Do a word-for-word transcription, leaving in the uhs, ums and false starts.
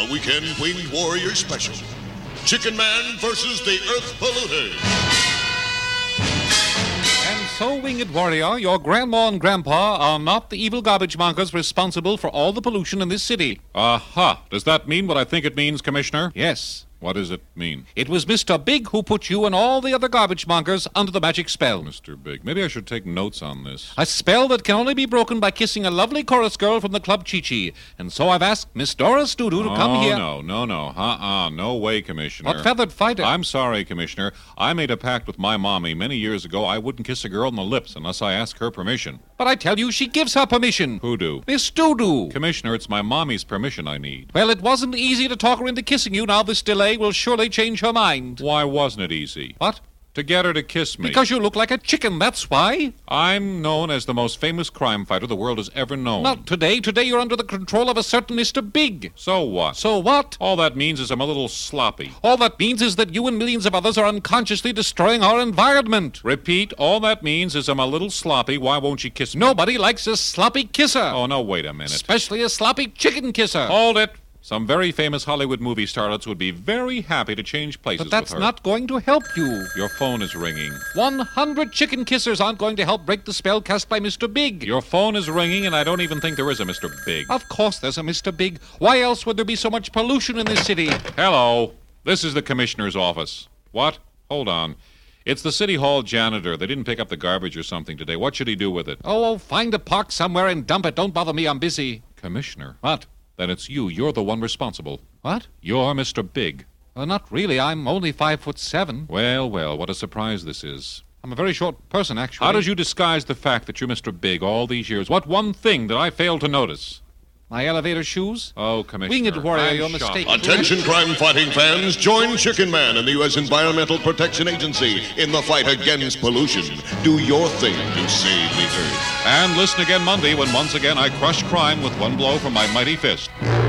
a weekend winged warrior special. Chicken Man versus the Earth Polluter. And so, Winged Warrior, your grandma and grandpa are not the evil garbage mongers responsible for all the pollution in this city. Aha. Does that mean what I think it means, Commissioner? Yes. What does it mean? It was Mister Big who put you and all the other garbage mongers under the magic spell. Mister Big. Maybe I should take notes on this. A spell that can only be broken by kissing a lovely chorus girl from the Club Chi-Chi. And so I've asked Miss Doris Doodoo to oh, come here. no, no, no. Uh-uh. No way, Commissioner. What feathered fighter? I'm sorry, Commissioner. I made a pact with my mommy many years ago. I wouldn't kiss a girl on the lips unless I asked her permission. But I tell you, she gives her permission. Who do? Miss Doodoo. Commissioner, it's my mommy's permission I need. Well, it wasn't easy to talk her into kissing you. Now this delay will surely change her mind. Why wasn't it easy? What? To get her to kiss me. Because you look like a chicken, that's why. I'm known as the most famous crime fighter the world has ever known. Not today. Today you're under the control of a certain Mister Big. So what? So what? All that means is I'm a little sloppy. All that means is that you and millions of others are unconsciously destroying our environment. Repeat, all that means is I'm a little sloppy. Why won't you kiss me? Nobody likes a sloppy kisser. Oh, no, wait a minute. Especially a sloppy chicken kisser. Hold it. Some very famous Hollywood movie starlets would be very happy to change places But that's with her. not going to help you. Your phone is ringing. One hundred chicken kissers aren't going to help break the spell cast by Mister Big. Your phone is ringing, and I don't even think there is a Mister Big. Of course there's a Mister Big. Why else would there be so much pollution in this city? Hello. This is the commissioner's office. What? Hold on. It's the city hall janitor. They didn't pick up the garbage or something today. What should he do with it? Oh, oh, find a park somewhere and dump it. Don't bother me. I'm busy. Commissioner. What? Then it's you. You're the one responsible. What? You're Mister Big. Well, not really. I'm only five foot seven. Well, well, what a surprise this is. I'm a very short person, actually. How did you disguise the fact that you're Mister Big all these years? What one thing did I fail to notice? My elevator shoes? Oh, Commissioner. Winged Warrior, I'm you're shocked. mistaken. Attention crime-fighting fans, join Chicken Man and the U S Environmental Protection Agency in the fight against pollution. Do your thing to save the Earth. And listen again Monday when once again I crush crime with one blow from my mighty fist.